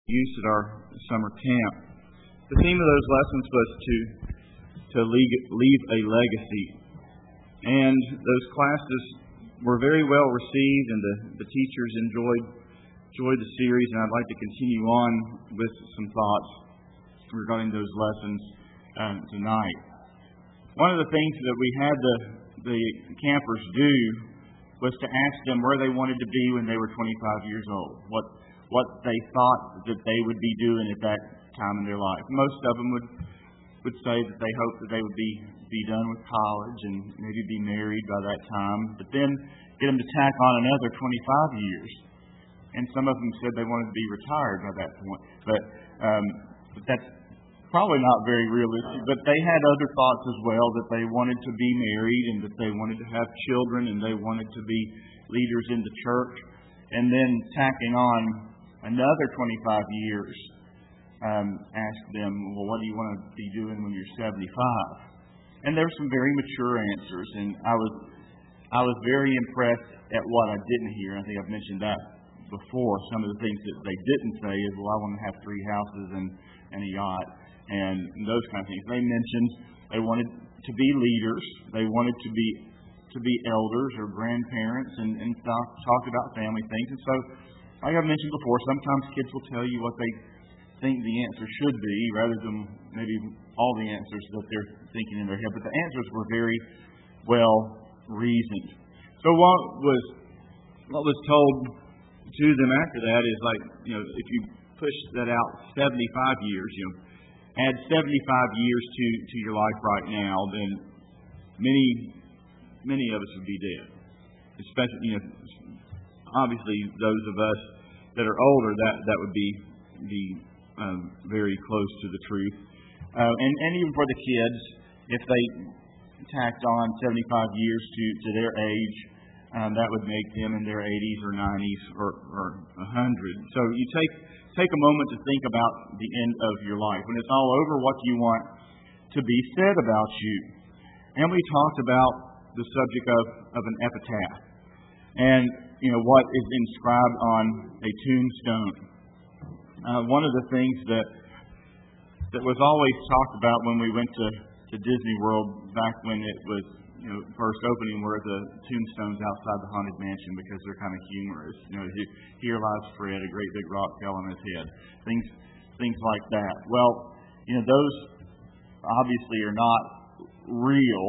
use at our summer camp. The theme of those lessons was to leave a legacy. And those classes were very well received, and the teachers enjoyed the series, and I'd like to continue on with some thoughts regarding those lessons tonight. One of the things that we had the campers do was to ask them where they wanted to be when they were 25 years old, what they thought that they would be doing at that time in their life. Most of them would say that they hoped that they would be done with college and maybe be married by that time, but then get them to tack on another 25 years. And some of them said they wanted to be retired by that point. But that's probably not very realistic. But they had other thoughts as well, that they wanted to be married and that they wanted to have children and they wanted to be leaders in the church. And then tacking on another 25 years, asked them, well, what do you want to be doing when you're 75? And there were some very mature answers, and I was very impressed at what I didn't hear. I think I've mentioned that before. Some of the things that they didn't say is, well, I want to have 3 houses and a yacht and those kind of things. They mentioned they wanted to be leaders. They wanted to be elders or grandparents and talk about family things. And so, like I've mentioned before, sometimes kids will tell you what they think the answer should be rather than maybe all the answers that they're thinking in their head. But the answers were very well reasoned. So what was told to them after that is, like, if you push that out 75 years, add 75 years to your life right now, then many of us would be dead. Especially, obviously those of us that are older, that would be very close to the truth. And even for the kids, if they tacked on 75 years to their age, that would make them in their 80s or 90s or 100. So you take a moment to think about the end of your life. When it's all over, what do you want to be said about you? And we talked about the subject of an epitaph and what is inscribed on a tombstone. One of the things that was always talked about when we went to Disney World back when it was first opening were the tombstones outside the Haunted Mansion, because they're kind of humorous. Here lies Fred, a great big rock fell on his head. Things like that. Well, those obviously are not real.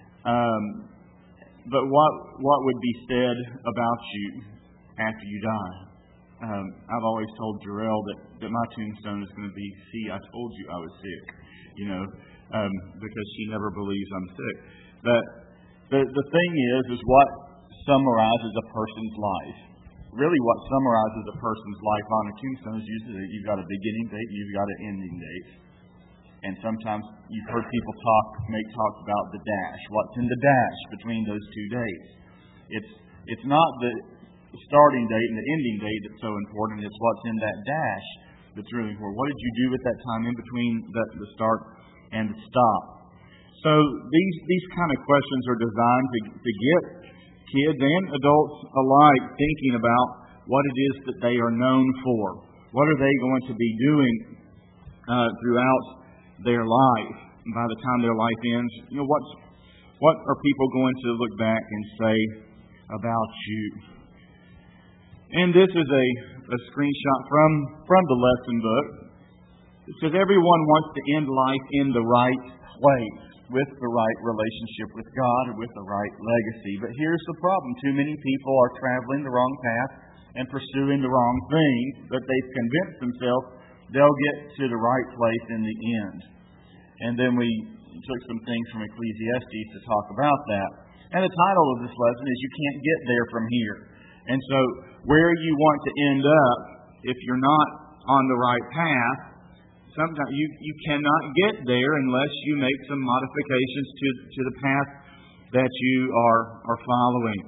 But what would be said about you after you die? I've always told Jarrell that my tombstone is going to be, see, I told you I was sick, because she never believes I'm sick. But the thing is what summarizes a person's life. Really what summarizes a person's life on a tombstone is usually that you've got a beginning date, you've got an ending date. And sometimes you've heard people make talks about the dash. What's in the dash between those 2 dates? It's not the starting date and the ending date that's so important. It's what's in that dash that's really important. What did you do at that time in between the start and the stop? So these kind of questions are designed to get kids and adults alike thinking about what it is that they are known for. What are they going to be doing throughout their life? And by the time their life ends, what are people going to look back and say about you? And this is a screenshot from the lesson book. It says everyone wants to end life in the right place, with the right relationship with God, or with the right legacy. But here's the problem. Too many people are traveling the wrong path and pursuing the wrong thing, but they've convinced themselves they'll get to the right place in the end. And then we took some things from Ecclesiastes to talk about that. And the title of this lesson is You Can't Get There From Here. And so where you want to end up, if you're not on the right path, sometimes you cannot get there unless you make some modifications to the path that you are following.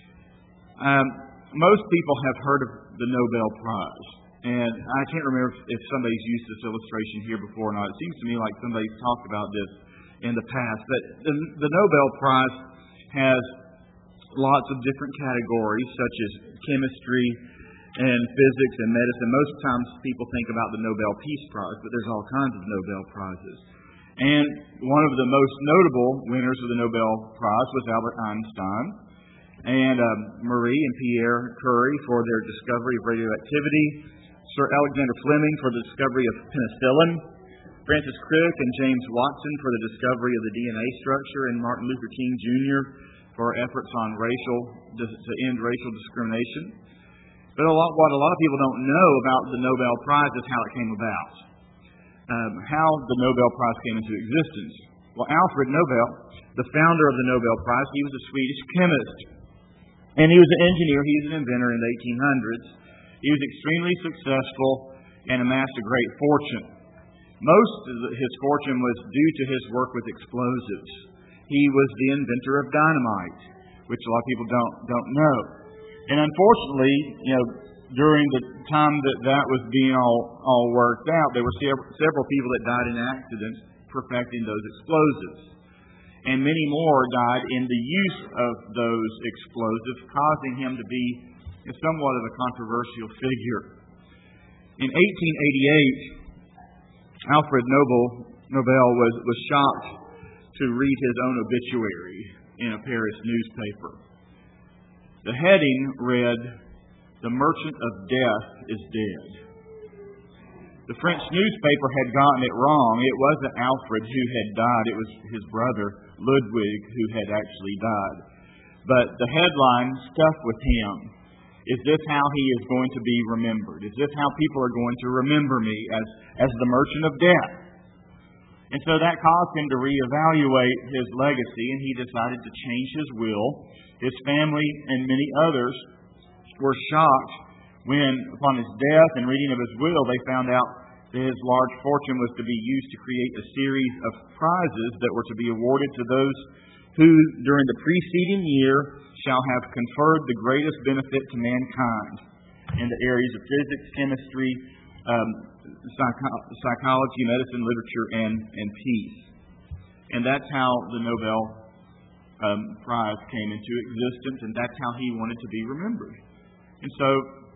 Most people have heard of the Nobel Prize. And I can't remember if somebody's used this illustration here before or not. It seems to me like somebody's talked about this in the past. But the Nobel Prize has lots of different categories, such as chemistry and physics and medicine. Most times people think about the Nobel Peace Prize, but there's all kinds of Nobel Prizes. And one of the most notable winners of the Nobel Prize was Albert Einstein, and Marie and Pierre Curie for their discovery of radioactivity, Sir Alexander Fleming for the discovery of penicillin, Francis Crick and James Watson for the discovery of the DNA structure, and Martin Luther King Jr. for efforts on to end racial discrimination. But what a lot of people don't know about the Nobel Prize is how it came about. How the Nobel Prize came into existence. Well, Alfred Nobel, the founder of the Nobel Prize, he was a Swedish chemist. And he was an engineer, he was an inventor in the 1800s. He was extremely successful and amassed a great fortune. Most of his fortune was due to his work with explosives. He was the inventor of dynamite, which a lot of people don't know. And unfortunately, during the time that was being all worked out, there were several people that died in accidents perfecting those explosives. And many more died in the use of those explosives, causing him to be somewhat of a controversial figure. In 1888, Alfred Nobel was shocked to read his own obituary in a Paris newspaper. The heading read, "The Merchant of Death is Dead." The French newspaper had gotten it wrong. It wasn't Alfred who had died. It was his brother, Ludwig, who had actually died. But the headline stuck with him. Is this how he is going to be remembered? Is this how people are going to remember me as the Merchant of Death? And so that caused him to reevaluate his legacy, and he decided to change his will. His family and many others were shocked when, upon his death and reading of his will, they found out that his large fortune was to be used to create a series of prizes that were to be awarded to those who, during the preceding year, shall have conferred the greatest benefit to mankind in the areas of physics, chemistry, psychology, medicine, literature, and peace. And that's how the Nobel Prize came into existence, and that's how he wanted to be remembered. And so,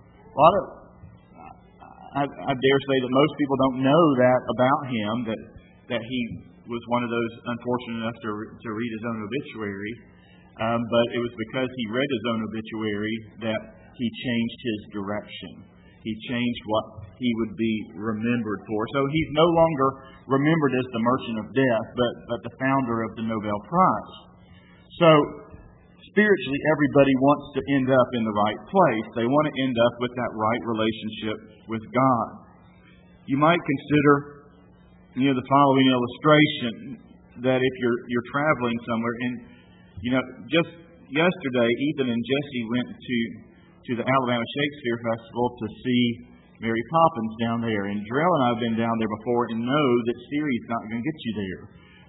I dare say that most people don't know that about him, that he was one of those unfortunate enough to read his own obituary. But it was because he read his own obituary that he changed his direction. He changed what he would be remembered for. So he's no longer remembered as the Merchant of Death, but the founder of the Nobel Prize. So spiritually, everybody wants to end up in the right place. They want to end up with that right relationship with God. You might consider the following illustration, that if you're traveling somewhere, and just yesterday, Ethan and Jesse went to the Alabama Shakespeare Festival to see Mary Poppins down there. And Darrell and I have been down there before and know that Siri's not going to get you there.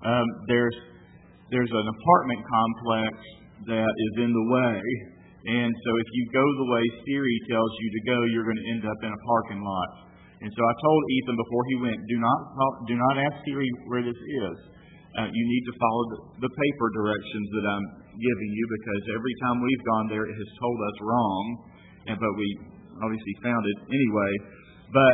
There's an apartment complex that is in the way, and so if you go the way Siri tells you to go, you're going to end up in a parking lot. And so I told Ethan before he went, do not ask Siri where this is. You need to follow the paper directions that I'm giving you, because every time we've gone there, it has told us wrong, but we obviously found it anyway. But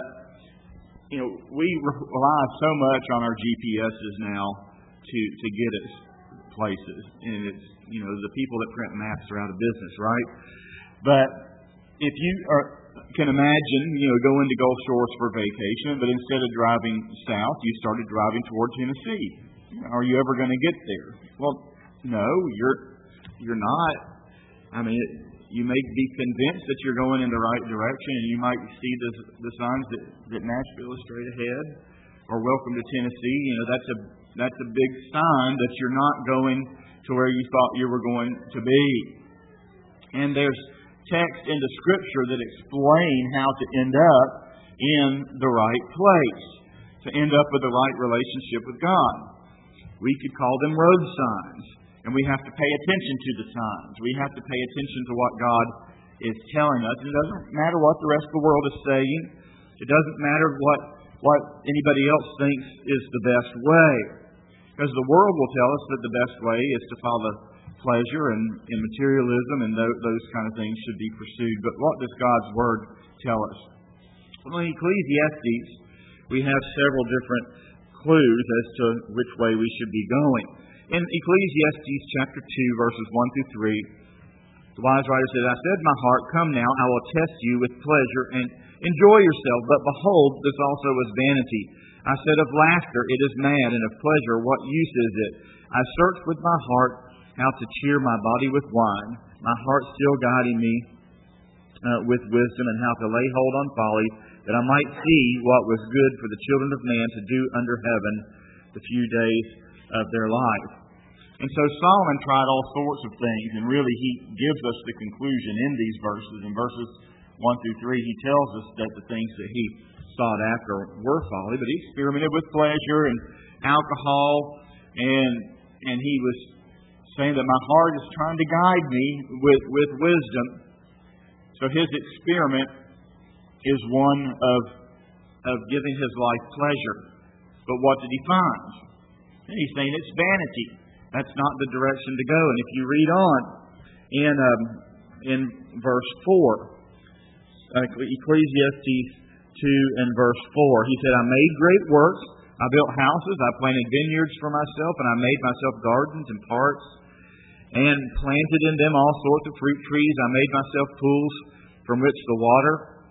we rely so much on our GPSs now to get us places, and it's the people that print maps are out of business, right? But if you can imagine, going to Gulf Shores for vacation, but instead of driving south, you started driving toward Tennessee. Are you ever going to get there? Well, no, you're not. I mean, you may be convinced that you're going in the right direction, and you might see the signs that Nashville is straight ahead, or welcome to Tennessee. That's a big sign that you're not going to where you thought you were going to be. And there's text in the Scripture that explain how to end up in the right place, to end up with the right relationship with God. We could call them road signs, and we have to pay attention to the signs. We have to pay attention to what God is telling us. It doesn't matter what the rest of the world is saying. It doesn't matter what anybody else thinks is the best way. Because the world will tell us that the best way is to pleasure and materialism and those kind of things should be pursued. But what does God's Word tell us? Well, in Ecclesiastes, we have several different clues as to which way we should be going. In Ecclesiastes chapter 2, verses 1 through 3, the wise writer says, I said in my heart, come now, I will test you with pleasure and enjoy yourself. But behold, this also was vanity. I said of laughter, it is mad, and of pleasure, what use is it? I searched with my heart how to cheer my body with wine, my heart still guiding me with wisdom, and how to lay hold on folly, that I might see what was good for the children of man to do under heaven the few days of their life. And so Solomon tried all sorts of things, and really he gives us the conclusion in these verses. In verses 1 through 3, he tells us that the things that he sought after were folly, but he experimented with pleasure and alcohol, and he was saying that my heart is trying to guide me with wisdom. So his experiment is one of giving his life pleasure. But what did he find? And he's saying it's vanity. That's not the direction to go. And if you read on in verse 4, Ecclesiastes 2 and verse 4, he said, I made great works, I built houses, I planted vineyards for myself, and I made myself gardens and parks, and planted in them all sorts of fruit trees. I made myself pools from which to water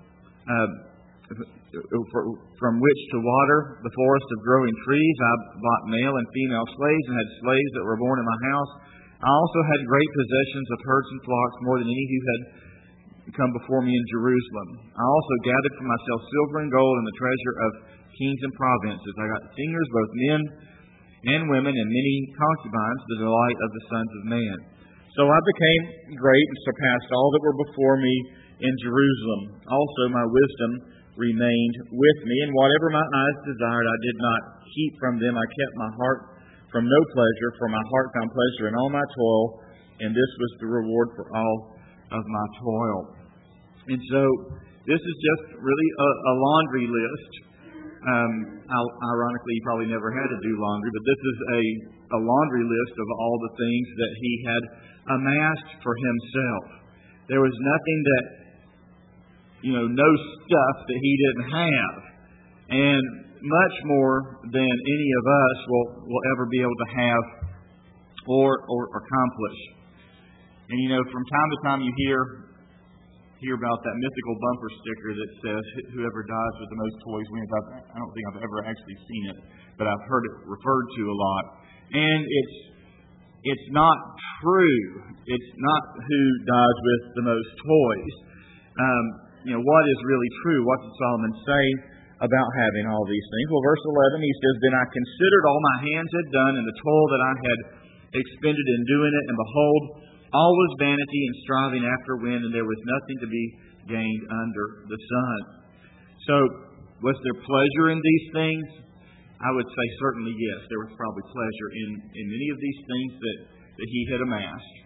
the forest of growing trees. I bought male and female slaves, and had slaves that were born in my house. I also had great possessions of herds and flocks, more than any who had come before me in Jerusalem. I also gathered for myself silver and gold and the treasure of kings and provinces. I got singers, both men and women, and many concubines, the delight of the sons of man. So I became great and surpassed all that were before me in Jerusalem. Also my wisdom remained with me, and whatever my eyes desired I did not keep from them. I kept my heart from no pleasure, for my heart found pleasure in all my toil, and this was the reward for all of my toil. And so this is just really a laundry list. Ironically, he probably never had to do laundry, but this is a laundry list of all the things that he had amassed for himself. There was nothing that, no stuff that he didn't have. And much more than any of us will ever be able to have or accomplish. And from time to time you hear about that mythical bumper sticker that says, whoever dies with the most toys wins. I don't think I've ever actually seen it, but I've heard it referred to a lot. And it's not true. It's not who dies with the most toys. What is really true? What did Solomon say about having all these things? Well, verse 11, he says, Then I considered all my hands had done, and the toil that I had expended in doing it, and behold, all was vanity and striving after wind, and there was nothing to be gained under the sun. So, was there pleasure in these things? I would say certainly yes. There was probably pleasure in many of these things that he had amassed.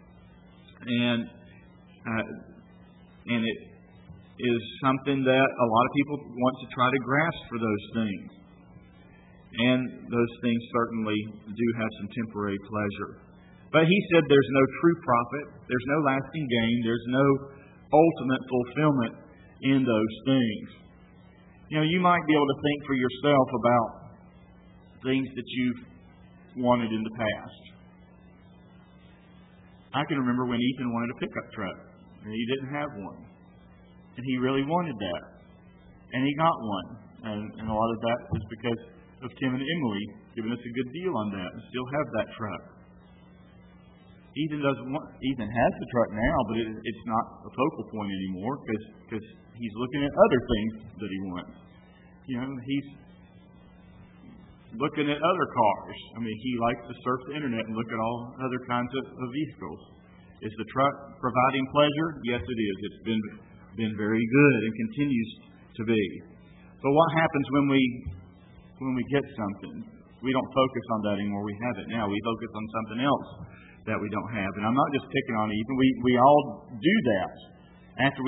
And it is something that a lot of people want to try to grasp for those things. And those things certainly do have some temporary pleasure. But he said there's no true profit, there's no lasting gain, there's no ultimate fulfillment in those things. You might be able to think for yourself about things that you've wanted in the past. I can remember when Ethan wanted a pickup truck, and he didn't have one. And he really wanted that. And he got one. And a lot of that was because of Tim and Emily giving us a good deal on that, and still have that truck. Ethan has the truck now, but it's not a focal point anymore because he's looking at other things that he wants. He's looking at other cars. He likes to surf the internet and look at all other kinds of vehicles. Is the truck providing pleasure? Yes, it is. It's been very good and continues to be. But what happens when we get something? We don't focus on that anymore. We have it now. We focus on something else that we don't have. And I'm not just picking on Ethan. We all do that. After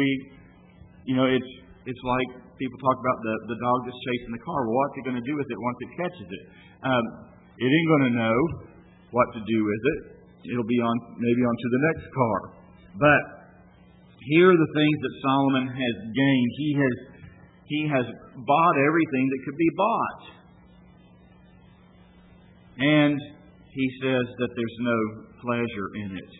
it's like people talk about the dog that's chasing the car. Well, what's it going to do with it once it catches it? It ain't going to know what to do with it. it'll be on maybe onto the next car. But here are the things that Solomon has gained. He has bought everything that could be bought. And he says that there's no pleasure in it.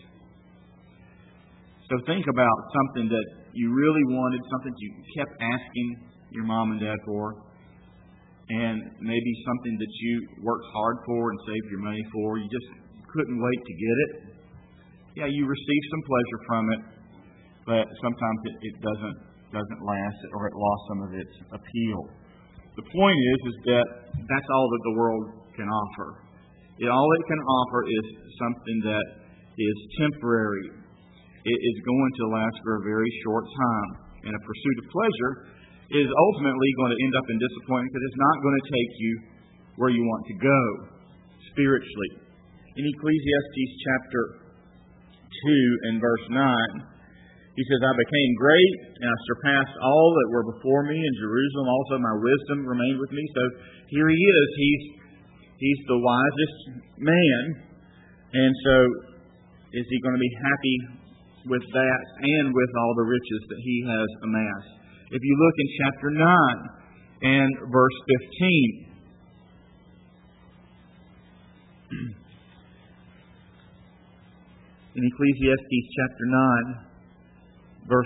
So think about something that you really wanted, something you kept asking your mom and dad for, and maybe something that you worked hard for and saved your money for. You just couldn't wait to get it. Yeah, you received some pleasure from it, but sometimes it doesn't last, or it lost some of its appeal. The point is that that's all that the world can offer. All it can offer is something that is temporary. It is going to last for a very short time. And a pursuit of pleasure is ultimately going to end up in disappointment because it's not going to take you where you want to go spiritually. In Ecclesiastes chapter 2 and verse 9, he says, I became great and I surpassed all that were before me in Jerusalem. Also my wisdom remained with me. So here he is. He's the wisest man. And so is he going to be happy with that and with all the riches that he has amassed? If you look in chapter 9 and verse 15, in Ecclesiastes chapter 9, verse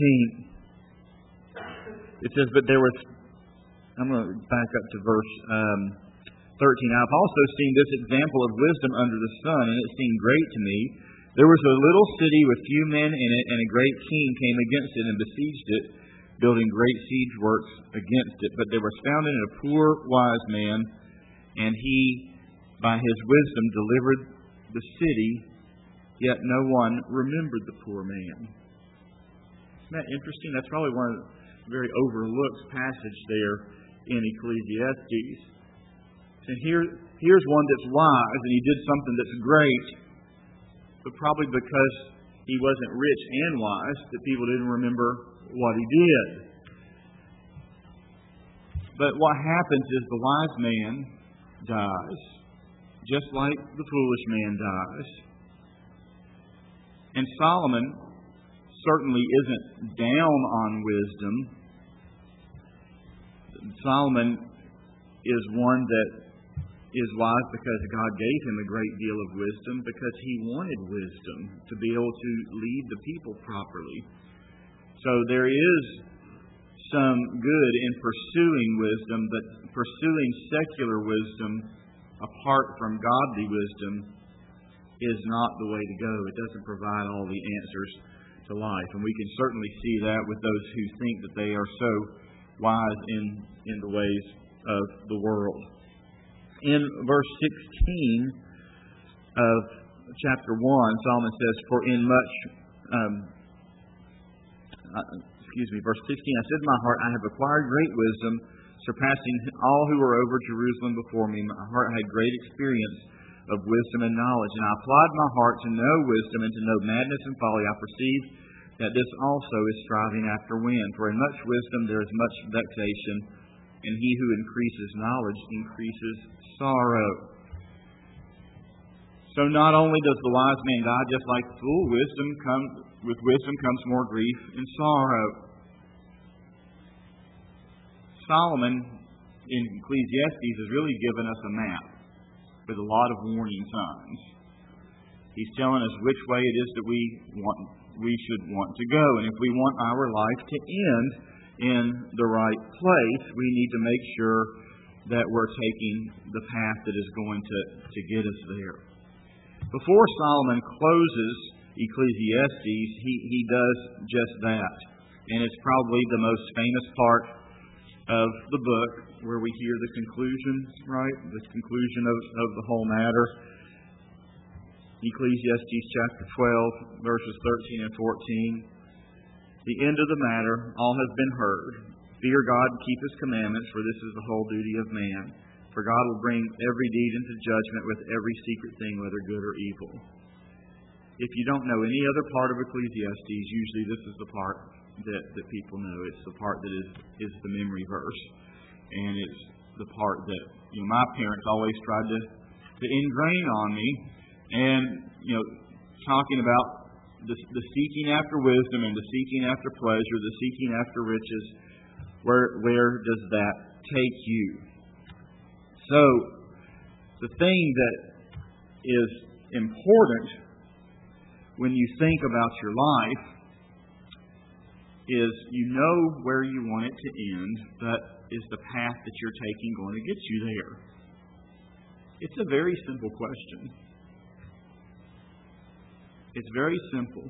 15, it says, but there was, I'm going to back up to verse 13. I've also seen this example of wisdom under the sun, and it seemed great to me. There was a little city with few men in it, and a great king came against it and besieged it, building great siege works against it. But there was found in it a poor wise man, and he, by his wisdom, delivered the city, yet no one remembered the poor man. Isn't that interesting? That's probably one of the very overlooked passages there in Ecclesiastes. And here's one that's wise, and he did something that's great, but probably because he wasn't rich and wise, that people didn't remember what he did. But what happens is the wise man dies, just like the foolish man dies. And Solomon certainly isn't down on wisdom. Solomon is one that is wise because God gave him a great deal of wisdom, because he wanted wisdom to be able to lead the people properly. So there is some good in pursuing wisdom, but pursuing secular wisdom apart from godly wisdom is not the way to go. It doesn't provide all the answers to life. And we can certainly see that with those who think that they are so wise in the ways of the world. In verse 16 of chapter 1, Solomon says, for in much, verse 16, I said in my heart, I have acquired great wisdom, surpassing all who were over Jerusalem before me. My heart had great experience of wisdom and knowledge, and I applied my heart to know wisdom and to know madness and folly. I perceived that this also is striving after wind. For in much wisdom there is much vexation, and he who increases knowledge increases sorrow. So not only does the wise man die, just like the fool, with wisdom comes more grief and sorrow. Solomon in Ecclesiastes has really given us a map with a lot of warning signs. He's telling us which way it is that we should want to go. And if we want our life to end in the right place, we need to make sure that we're taking the path that is going to get us there. Before Solomon closes Ecclesiastes, he does just that. And it's probably the most famous part of the book, where we hear the conclusion, right? The conclusion of the whole matter. Ecclesiastes chapter 12, verses 13 and 14. The end of the matter, all has been heard. Fear God and keep His commandments, for this is the whole duty of man. For God will bring every deed into judgment with every secret thing, whether good or evil. If you don't know any other part of Ecclesiastes, usually this is the part that people know. It's the part that is the memory verse. And it's the part that my parents always tried to ingrain on me. And talking about the seeking after wisdom and the seeking after pleasure, the seeking after riches. Where does that take you? So, the thing that is important when you think about your life is you know where you want it to end, but is the path that you're taking going to get you there? It's a very simple question. It's very simple.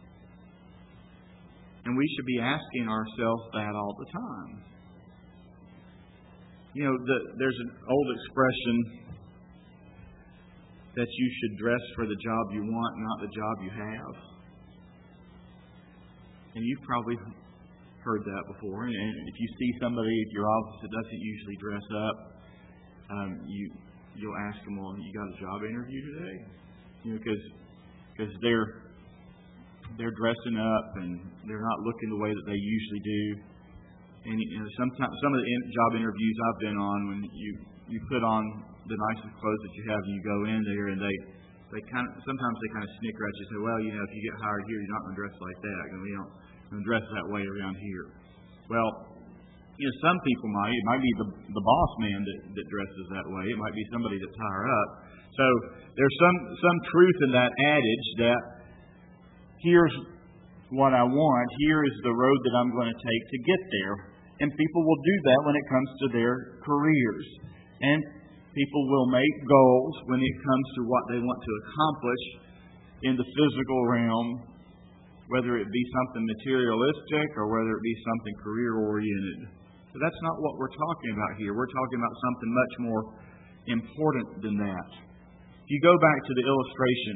And we should be asking ourselves that all the time. There's an old expression that you should dress for the job you want, not the job you have. And you've probably heard that before. And if you see somebody at your office that doesn't usually dress up, you'll ask them, well, you got a job interview today? Because they're dressing up and they're not looking the way that they usually do. And sometimes some of the job interviews I've been on, when you put on the nicest clothes that you have and you go in there, and sometimes they kind of snicker at you and say, well, if you get hired here, you're not going to dress like that. We don't dress that way around here. Well, some people might. It might be the boss man that dresses that way. It might be somebody that's higher up. So there's some truth in that adage that here's what I want. Here is the road that I'm going to take to get there. And people will do that when it comes to their careers. And people will make goals when it comes to what they want to accomplish in the physical realm, whether it be something materialistic or whether it be something career-oriented. But that's not what we're talking about here. We're talking about something much more important than that. If you go back to the illustration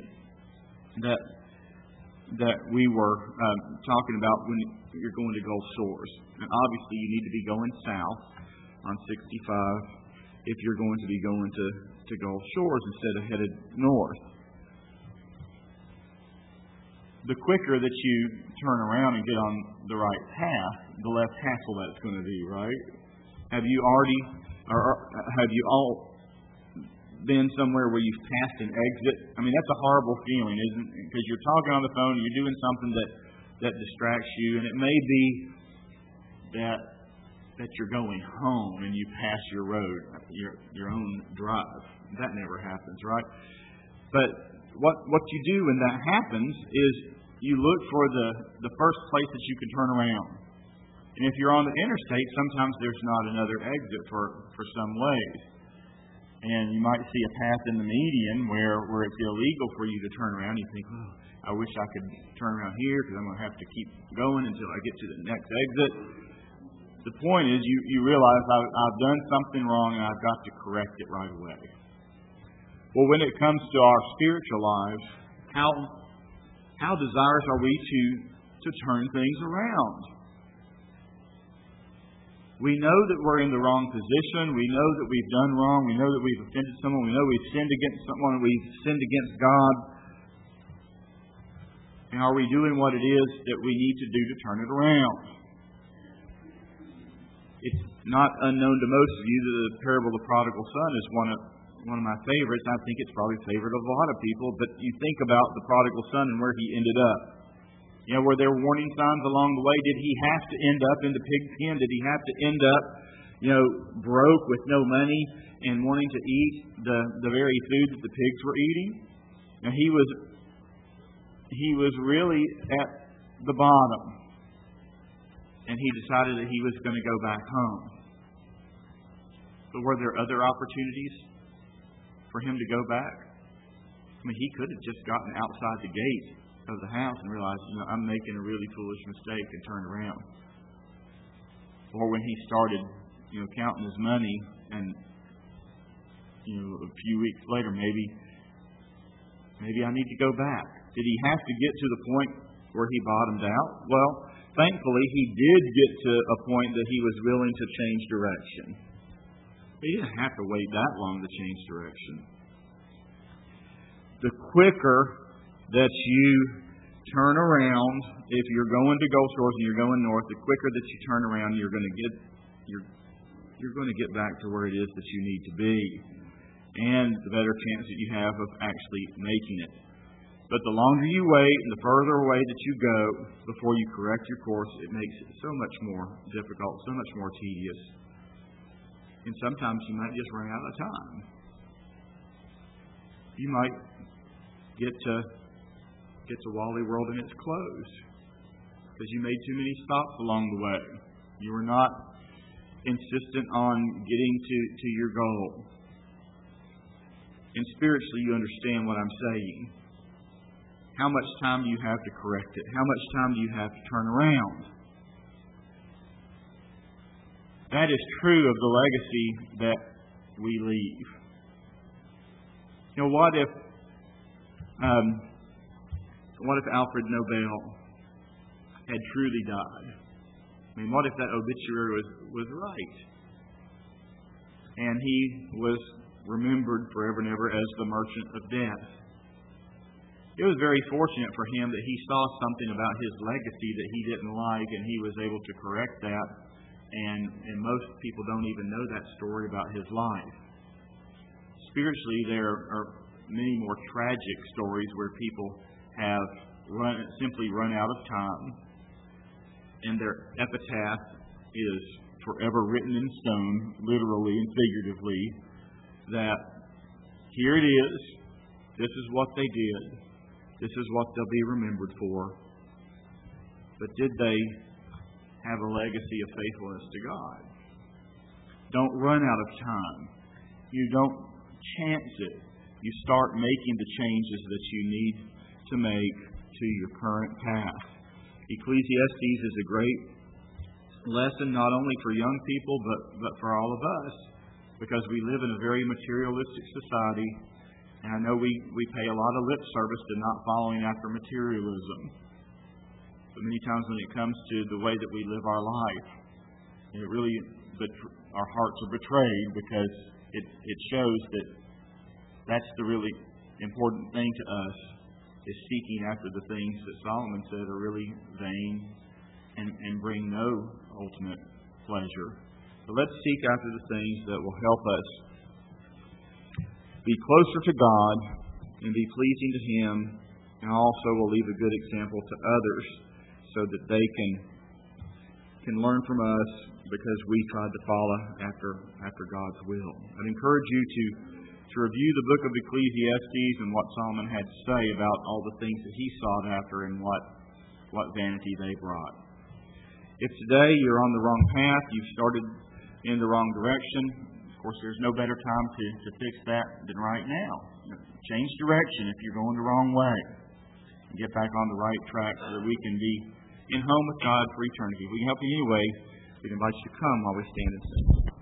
that we were talking about when you're going to Gulf Shores, and obviously you need to be going south on 65 if you're going to be going to Gulf Shores instead of headed north. The quicker that you turn around and get on the right path, the less hassle that's going to be, right? Have you all been somewhere where you've passed an exit? I mean, that's a horrible feeling, isn't it? Because you're talking on the phone, you're doing something that distracts you, and it may be that you're going home and you pass your road, your own drive. That never happens, right? But what you do when that happens is you look for the first place that you can turn around. And if you're on the interstate, sometimes there's not another exit for some ways. And you might see a path in the median where it's illegal for you to turn around. You think, oh, I wish I could turn around here because I'm going to have to keep going until I get to the next exit. The point is you realize I've done something wrong and I've got to correct it right away. Well, when it comes to our spiritual lives, how desirous are we to turn things around? We know that we're in the wrong position. We know that we've done wrong. We know that we've offended someone. We know we've sinned against someone. We've sinned against God. And are we doing what it is that we need to do to turn it around? It's not unknown to most of you that the parable of the prodigal son is one of my favorites. I think it's probably a favorite of a lot of people. But you think about the prodigal son and where he ended up. Were there warning signs along the way? Did he have to end up in the pig's pen? Did he have to end up, broke with no money and wanting to eat the very food that the pigs were eating? Now, he was really at the bottom. And he decided that he was going to go back home. But were there other opportunities for him to go back? I mean, he could have just gotten outside the gate of the house and realized, I'm making a really foolish mistake and turned around. Or when he started, counting his money and, a few weeks later, maybe I need to go back. Did he have to get to the point where he bottomed out? Well, thankfully, he did get to a point that he was willing to change direction. But he didn't have to wait that long to change direction. The quicker that you turn around, if you're going to Gulf Shores and you're going north, the quicker that you turn around, you're going to get back to where it is that you need to be, and the better chance that you have of actually making it. But the longer you wait and the further away that you go before you correct your course, it makes it so much more difficult, so much more tedious. And sometimes you might just run out of time. You might get to Wally World and it's closed because you made too many stops along the way. You were not insistent on getting to your goal. And spiritually, you understand what I'm saying. How much time do you have to correct it? How much time do you have to turn around? That is true of the legacy that we leave. You know, what if Alfred Nobel had truly died? I mean, what if that obituary was right? And he was remembered forever and ever as the merchant of death. It was very fortunate for him that he saw something about his legacy that he didn't like, and he was able to correct that. And most people don't even know that story about his life. Spiritually, there are many more tragic stories where people have simply run out of time, and their epitaph is forever written in stone, literally and figuratively, that here it is, this is what they did, this is what they'll be remembered for. But did they have a legacy of faithfulness to God? Don't run out of time. You don't chance it. You start making the changes that you need to make to your current path. Ecclesiastes is a great lesson not only for young people but for all of us, because we live in a very materialistic society, and I know we pay a lot of lip service to not following after materialism. But many times when it comes to the way that we live our life, it really, our hearts are betrayed, because it shows that that's the really important thing to us, is seeking after the things that Solomon said are really vain and bring no ultimate pleasure. But let's seek after the things that will help us be closer to God and be pleasing to Him, and also will leave a good example to others so that they can learn from us because we tried to follow after God's will. I'd encourage you to review the book of Ecclesiastes and what Solomon had to say about all the things that he sought after and what vanity they brought. If today you're on the wrong path, you've started in the wrong direction, of course there's no better time to fix that than right now. Change direction if you're going the wrong way, and get back on the right track so that we can be in home with God for eternity. If we can help you in any way, we invite you to come while we stand and sing.